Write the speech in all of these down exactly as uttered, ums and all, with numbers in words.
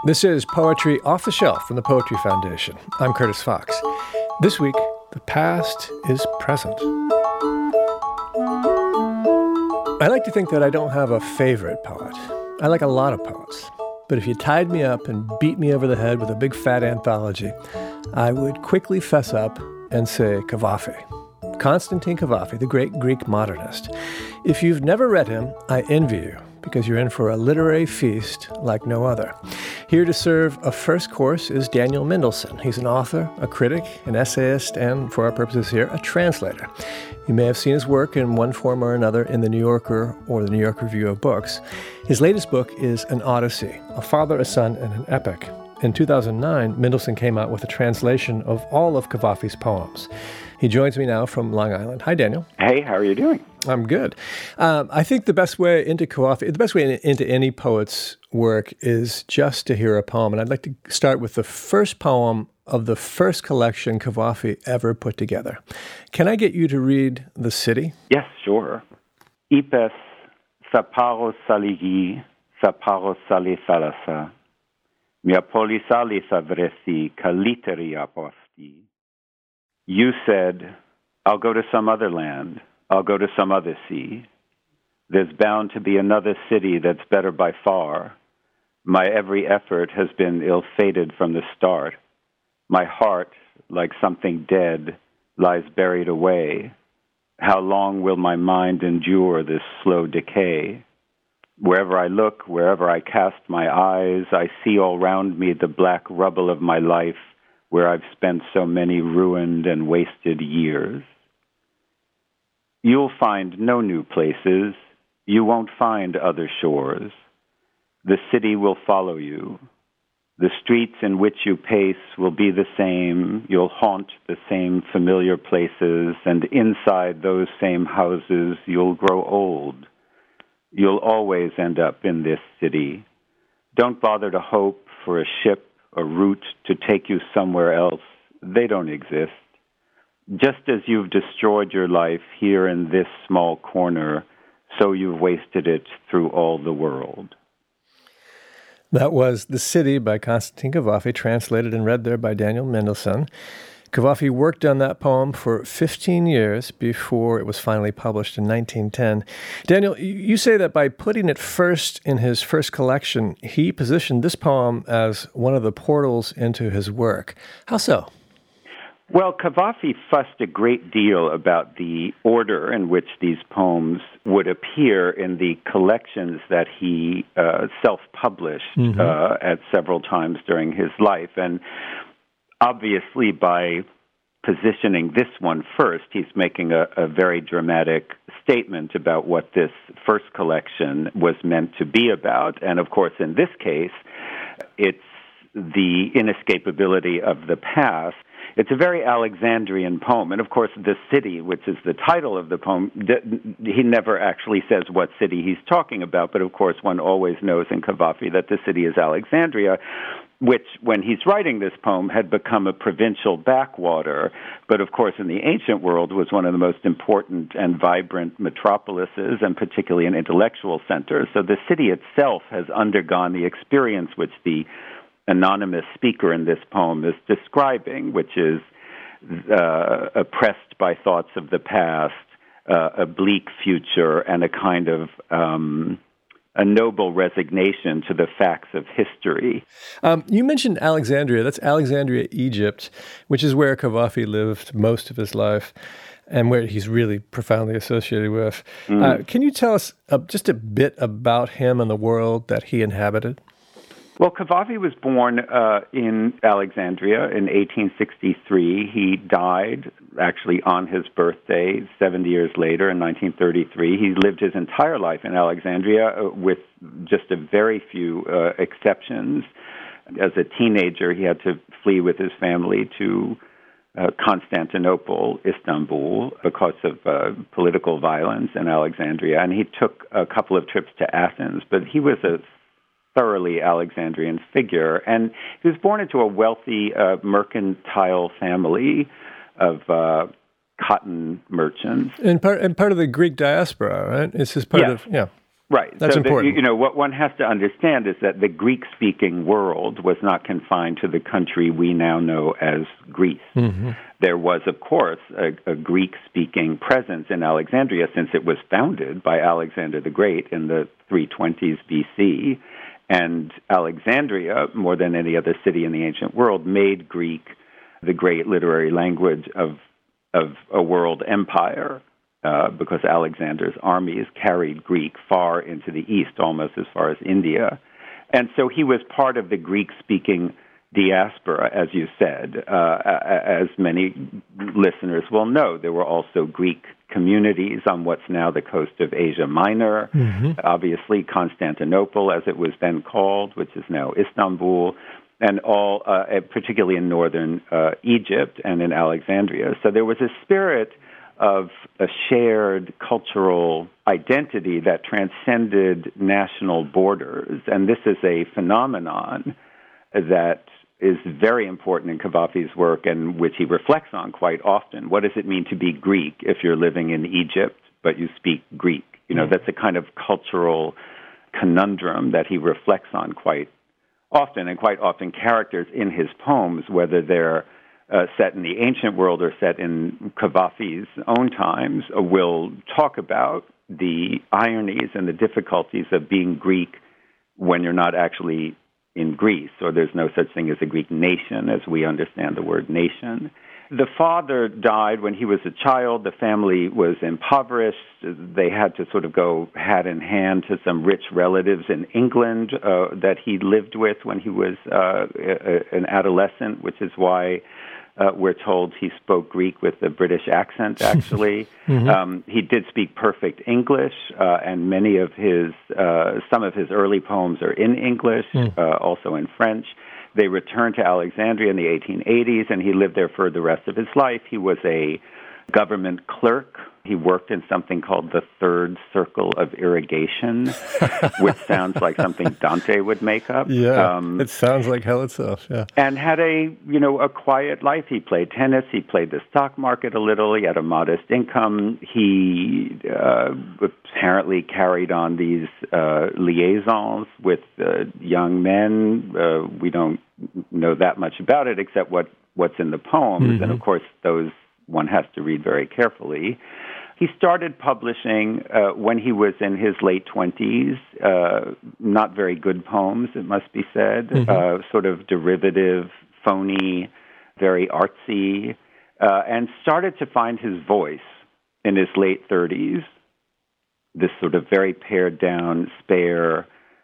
This is Poetry Off the Shelf from the Poetry Foundation. I'm Curtis Fox. This week, the past is present. I like to think that I don't have a favorite poet. I like a lot of poets. But if you tied me up and beat me over the head with a big fat anthology, I would quickly fess up and say Kavafi. Constantine Kavafi, the great Greek modernist. If you've never read him, I envy you, because you're in for a literary feast like no other. Here to serve a first course is Daniel Mendelsohn. He's an author, a critic, an essayist, and, for our purposes here, a translator. You may have seen his work in one form or another in The New Yorker or the New York Review of Books. His latest book is An Odyssey, a father, a son, and an epic. In two thousand nine, Mendelsohn came out with a translation of all of Kavafi's poems. He joins me now from Long Island. Hi, Daniel. Hey, how are you doing? I'm good. Um, I think the best way into Kavafi, the best way into any poet's work is just to hear a poem. And I'd like to start with the first poem of the first collection Kavafi ever put together. Can I get you to read The City? Yes, sure. Ipes saparos saligi, saparos sali thalassa, mia polisalis avresi kaliteri aposti. You said, I'll go to some other land. I'll go to some other sea. There's bound to be another city that's better by far. My every effort has been ill-fated from the start. My heart, like something dead, lies buried away. How long will my mind endure this slow decay? Wherever I look, wherever I cast my eyes, I see all round me the black rubble of my life, where I've spent so many ruined and wasted years. You'll find no new places. You won't find other shores. The city will follow you. The streets in which you pace will be the same. You'll haunt the same familiar places, and inside those same houses, you'll grow old. You'll always end up in this city. Don't bother to hope for a ship, a route to take you somewhere else. They don't exist. Just as you've destroyed your life here in this small corner, so you've wasted it through all the world. That was The City by Constantine Kavafi, translated and read there by Daniel Mendelsohn. Kavafi worked on that poem for fifteen years before it was finally published in nineteen ten. Daniel, you say that by putting it first in his first collection, he positioned this poem as one of the portals into his work. How so? Well, Kavafi fussed a great deal about the order in which these poems would appear in the collections that he uh, self-published mm-hmm. uh, at several times during his life. And obviously, by positioning this one first, he's making a, a very dramatic statement about what this first collection was meant to be about. And of course, in this case, it's the inescapability of the past. It's a very Alexandrian poem. And of course, The City, which is the title of the poem, he never actually says what city he's talking about. But of course, one always knows in Kavafi that the city is Alexandria, which, when he's writing this poem, had become a provincial backwater, but of course in the ancient world was one of the most important and vibrant metropolises, and particularly an intellectual center. So the city itself has undergone the experience which the anonymous speaker in this poem is describing, which is uh, oppressed by thoughts of the past, uh, a bleak future, and a kind of um a noble resignation to the facts of history. Um, you mentioned Alexandria. That's Alexandria, Egypt, which is where Kavafi lived most of his life and where he's really profoundly associated with. Mm. Uh, can you tell us uh, just a bit about him and the world that he inhabited? Well, Kavafi was born uh, in Alexandria in eighteen sixty-three. He died actually on his birthday seventy years later in nineteen thirty-three. He lived his entire life in Alexandria uh, with just a very few uh, exceptions. As a teenager, he had to flee with his family to uh, Constantinople, Istanbul, because of uh, political violence in Alexandria. And he took a couple of trips to Athens, but he was a thoroughly Alexandrian figure. And he was born into a wealthy uh, mercantile family of uh, cotton merchants. And part, and part of the Greek diaspora, right? It's just part yes. of, yeah. Right. That's so important. The, you know, what one has to understand is that the Greek-speaking world was not confined to the country we now know as Greece. Mm-hmm. There was, of course, a, a Greek-speaking presence in Alexandria since it was founded by Alexander the Great in the three twenties B C, and Alexandria, more than any other city in the ancient world, made Greek the great literary language of of a world empire. Uh, because Alexander's armies carried Greek far into the east, almost as far as India. And so he was part of the Greek-speaking diaspora, as you said. Uh, as many listeners will know, there were also Greek communities on what's now the coast of Asia Minor, mm-hmm. obviously Constantinople, as it was then called, which is now Istanbul, and all, uh, particularly in northern uh, Egypt and in Alexandria. So there was a spirit of a shared cultural identity that transcended national borders. And this is a phenomenon that is very important in Cavafy's work and which he reflects on quite often. What does it mean to be Greek if you're living in Egypt, but you speak Greek? You know, that's a kind of cultural conundrum that he reflects on quite often, and quite often characters in his poems, whether they're Uh, set in the ancient world or set in Cavafy's own times, uh, will talk about the ironies and the difficulties of being Greek when you're not actually in Greece, or there's no such thing as a Greek nation as we understand the word nation. The father died when he was a child. The family was impoverished. They had to sort of go hat in hand to some rich relatives in England uh, that he lived with when he was uh, a, an adolescent, which is why Uh, we're told he spoke Greek with a British accent, actually. mm-hmm. um, he did speak perfect English, uh, and many of his, uh, some of his early poems are in English, mm. uh, also in French. They returned to Alexandria in the eighteen eighties, and he lived there for the rest of his life. He was a government clerk. He worked in something called the Third Circle of Irrigation, which sounds like something Dante would make up. Yeah, um, it sounds like hell itself, yeah. And had a, you know, a quiet life. He played tennis. He played the stock market a little. He had a modest income. He uh, apparently carried on these uh, liaisons with uh, young men. Uh, we don't know that much about it except what, what's in the poems. Mm-hmm. And, of course, those one has to read very carefully. He started publishing uh, when he was in his late twenties, uh, not very good poems, it must be said, mm-hmm. uh, sort of derivative, phony, very artsy, uh, and started to find his voice in his late thirties, this sort of very pared down, spare,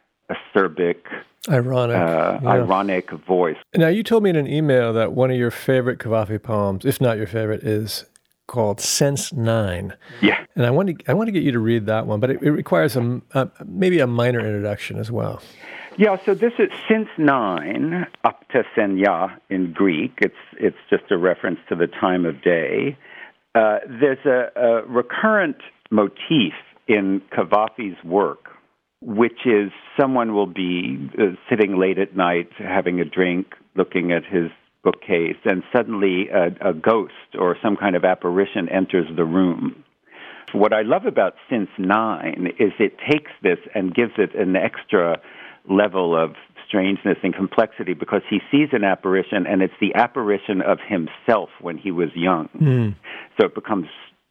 acerbic, Ironic, uh, yeah. ironic voice. Now, you told me in an email that one of your favorite Cavafy poems, if not your favorite, is called Since Nine. Yeah. And I want to I want to get you to read that one, but it, it requires a, a, maybe a minor introduction as well. Yeah, so this is Since Nine, aptesenia in Greek. It's, it's just a reference to the time of day. Uh, there's a, a recurrent motif in Cavafy's work, which is someone will be uh, sitting late at night, having a drink, looking at his bookcase, and suddenly a, a ghost or some kind of apparition enters the room. What I love about Since Nine is it takes this and gives it an extra level of strangeness and complexity because he sees an apparition, and it's the apparition of himself when he was young. Mm. So it becomes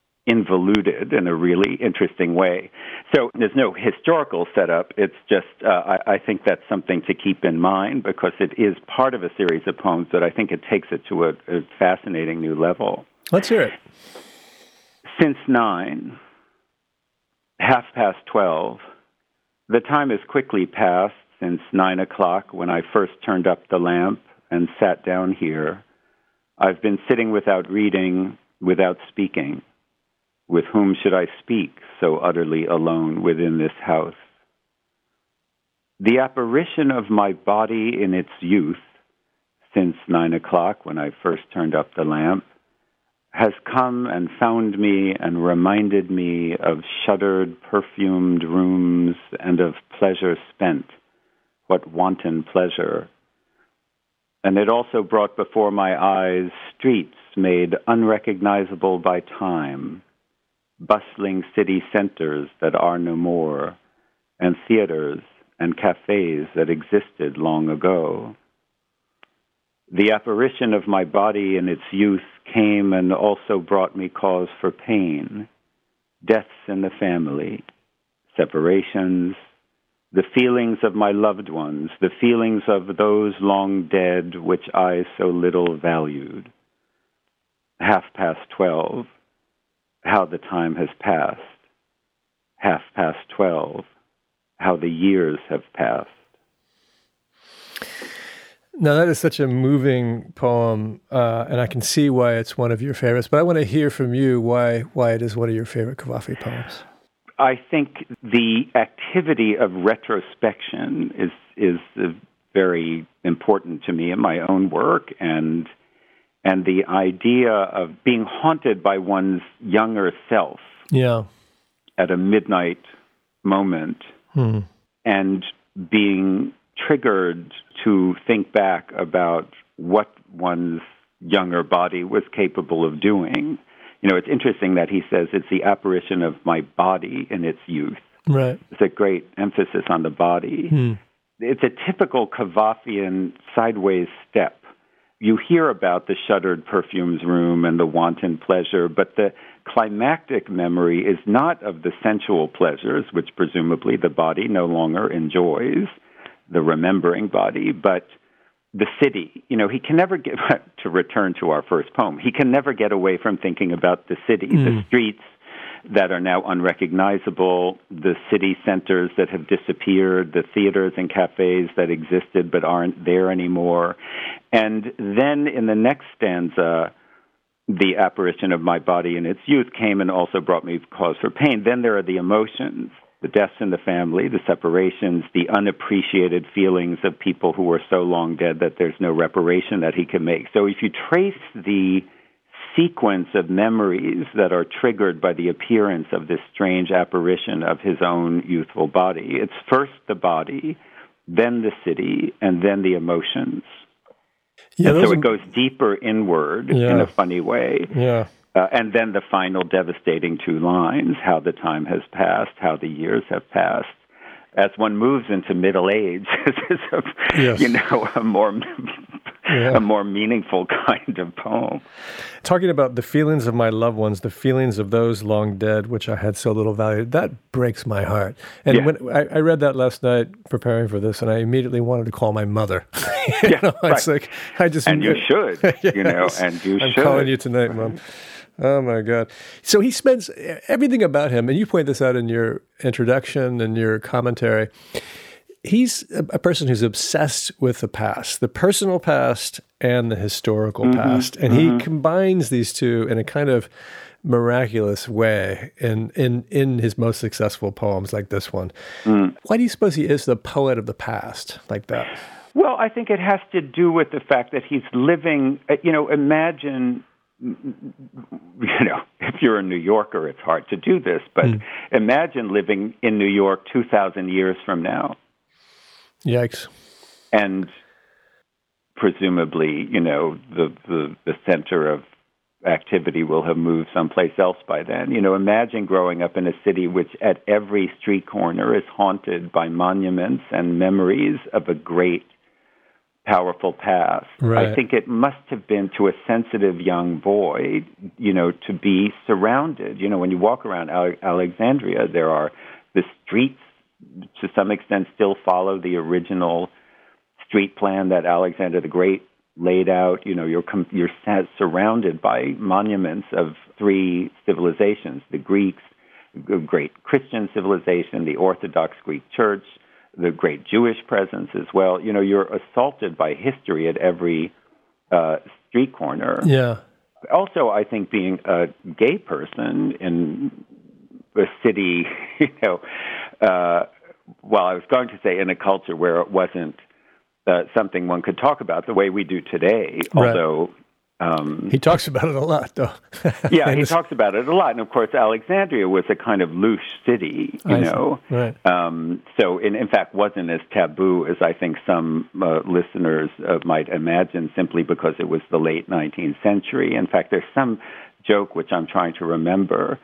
involuted in a really interesting way. So there's no historical setup. It's just, uh, I, I think that's something to keep in mind because it is part of a series of poems that I think it takes it to a, a fascinating new level. Let's hear it. Since nine, half past twelve, the time has quickly passed since nine o'clock when I first turned up the lamp and sat down here. I've been sitting without reading, without speaking. With whom should I speak so utterly alone within this house? The apparition of my body in its youth, since nine o'clock when I first turned up the lamp, has come and found me and reminded me of shuttered, perfumed rooms and of pleasure spent, what wanton pleasure. And it also brought before my eyes streets made unrecognizable by time, bustling city centers that are no more, and theaters and cafes that existed long ago. The apparition of my body in its youth came and also brought me cause for pain, deaths in the family, separations, the feelings of my loved ones, the feelings of those long dead which I so little valued. Half past twelve, how the time has passed. Half past twelve, how the years have passed. Now, that is such a moving poem, uh, and I can see why it's one of your favorites, but I want to hear from you why why it is one of your favorite Kavafi poems. I think the activity of retrospection is is uh, very important to me in my own work, and and the idea of being haunted by one's younger self yeah. at a midnight moment hmm. and being triggered to think back about what one's younger body was capable of doing. You know, it's interesting that he says it's the apparition of my body in its youth. Right. It's a great emphasis on the body. Hmm. It's a typical Kavafian sideways step. You hear about the shuttered perfumes room and the wanton pleasure, but the climactic memory is not of the sensual pleasures, which presumably the body no longer enjoys, the remembering body, but the city. You know, he can never get, to return to our first poem, he can never get away from thinking about the city, mm. the streets that are now unrecognizable, the city centers that have disappeared, the theaters and cafes that existed but aren't there anymore. And then in the next stanza, the apparition of my body in its youth came and also brought me cause for pain. Then there are the emotions, the deaths in the family, the separations, the unappreciated feelings of people who were so long dead that there's no reparation that he can make. So if you trace the sequence of memories that are triggered by the appearance of this strange apparition of his own youthful body, it's first the body, then the city, and then the emotions. Yeah, so it goes deeper inward yeah. in a funny way. Yeah. Uh, and then the final devastating two lines, how the time has passed, how the years have passed. As one moves into middle age, this is a, yes. you know, a more yeah. a more meaningful kind of poem. Talking about the feelings of my loved ones, the feelings of those long dead, which I had so little valued, that breaks my heart. And yeah. when I, I read that last night preparing for this, and I immediately wanted to call my mother. you yeah, know, it's right. like I just and you should, yes, you know, and you I'm should. I'm calling you tonight, Mom. Oh, my God. So he spends everything about him, and you point this out in your introduction and your commentary. He's a, a person who's obsessed with the past, the personal past and the historical mm-hmm, past. And mm-hmm. he combines these two in a kind of miraculous way in, in, in his most successful poems like this one. Mm. Why do you suppose he is the poet of the past like that? Well, I think it has to do with the fact that he's living, you know, imagine... You know, if you're a New Yorker, it's hard to do this, but mm. imagine living in New York two thousand years from now. Yikes. And presumably, you know, the, the, the center of activity will have moved someplace else by then. You know, imagine growing up in a city which at every street corner is haunted by monuments and memories of a great powerful past. Right. I think it must have been to a sensitive young boy, you know, to be surrounded. You know, when you walk around Ale- Alexandria, there are the streets, to some extent, still follow the original street plan that Alexander the Great laid out. You know, you're com- you're surrounded by monuments of three civilizations: the Greeks, the great Christian civilization, the Orthodox Greek Church, the great Jewish presence as well. You know, you're assaulted by history at every uh, street corner. Yeah. Also, I think being a gay person in a city, you know, uh, well, I was going to say in a culture where it wasn't uh, something one could talk about the way we do today, right. although... Um, he talks about it a lot, though. yeah, he talks about it a lot. And, of course, Alexandria was a kind of loose city, you I know. See. Right. Um, so, in, in fact, wasn't as taboo as I think some uh, listeners uh, might imagine simply because it was the late nineteenth century. In fact, there's some joke, which I'm trying to remember,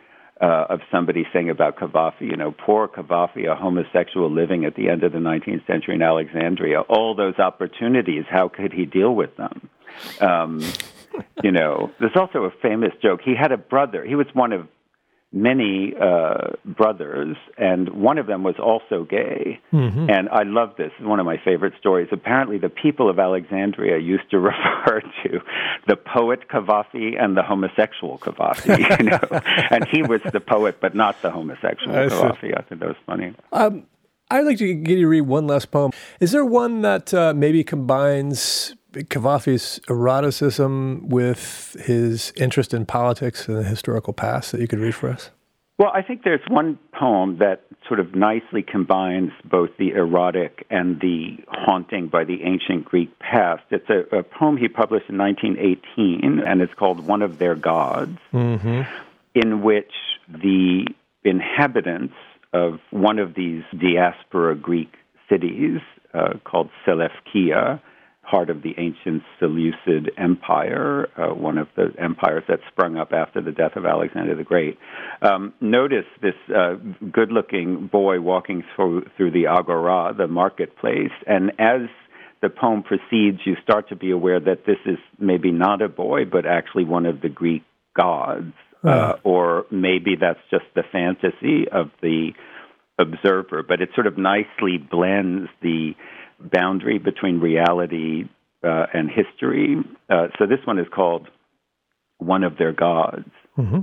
uh, of somebody saying about Cavafy, you know, poor Cavafy, a homosexual living at the end of the nineteenth century in Alexandria. All those opportunities, how could he deal with them? Um, you know, there's also a famous joke. He had a brother. He was one of many uh, brothers, and one of them was also gay. Mm-hmm. And I love this. It's one of my favorite stories. Apparently, the people of Alexandria used to refer to the poet Cavafy and the homosexual Cavafy, you know. And he was the poet, but not the homosexual I Cavafy. I think that was funny. Um, I'd like to get you to read one last poem. Is there one that uh, maybe combines Cavafy's eroticism with his interest in politics and the historical past that you could read for us? Well, I think there's one poem that sort of nicely combines both the erotic and the haunting by the ancient Greek past. It's a, a poem he published in nineteen eighteen, and it's called One of Their Gods, mm-hmm. in which the inhabitants of one of these diaspora Greek cities uh, called Seleucia, part of the ancient Seleucid Empire, uh, one of the empires that sprung up after the death of Alexander the Great. Um, notice this uh, good-looking boy walking through, through the agora, the marketplace, and as the poem proceeds, you start to be aware that this is maybe not a boy, but actually one of the Greek gods, oh. uh, or maybe that's just the fantasy of the observer, but it sort of nicely blends the boundary between reality uh, and history. Uh, so this one is called One of Their Gods. Mm-hmm.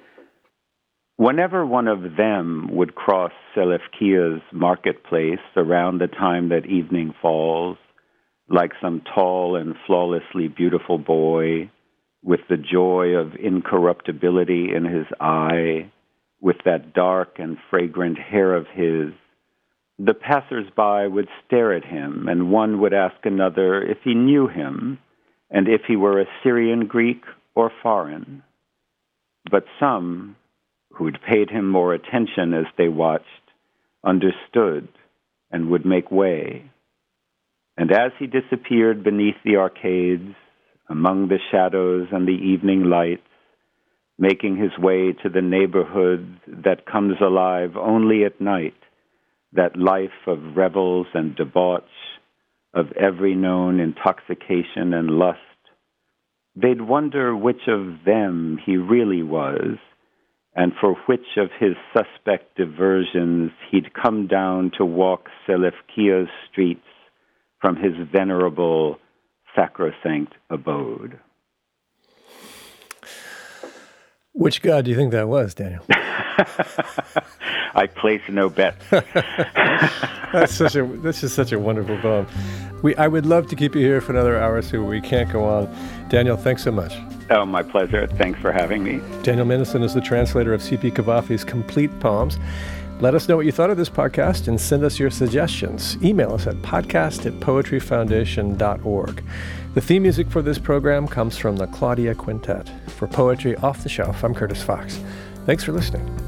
Whenever one of them would cross Seleucia's marketplace around the time that evening falls, like some tall and flawlessly beautiful boy, with the joy of incorruptibility in his eye, with that dark and fragrant hair of his, the passers-by would stare at him, and one would ask another if he knew him, and if he were Assyrian, Greek, or foreign. But some, who'd paid him more attention as they watched, understood and would make way. And as he disappeared beneath the arcades, among the shadows and the evening lights, making his way to the neighborhood that comes alive only at night, that life of revels and debauch, of every known intoxication and lust, they'd wonder which of them he really was, and for which of his suspect diversions he'd come down to walk Seleucia's streets from his venerable, sacrosanct abode. Which god do you think that was, Daniel? I place no bets. That's such a this is such a wonderful poem. We I would love to keep you here for another hour or so. We can't go on. Daniel, thanks so much. Oh, my pleasure. Thanks for having me. Daniel Minnesson is the translator of C P Cavafy's complete poems. Let us know what you thought of this podcast and send us your suggestions. Email us at podcast at poetry foundation dot org. The theme music for this program comes from the Claudia Quintet. For Poetry Off the Shelf, I'm Curtis Fox. Thanks for listening.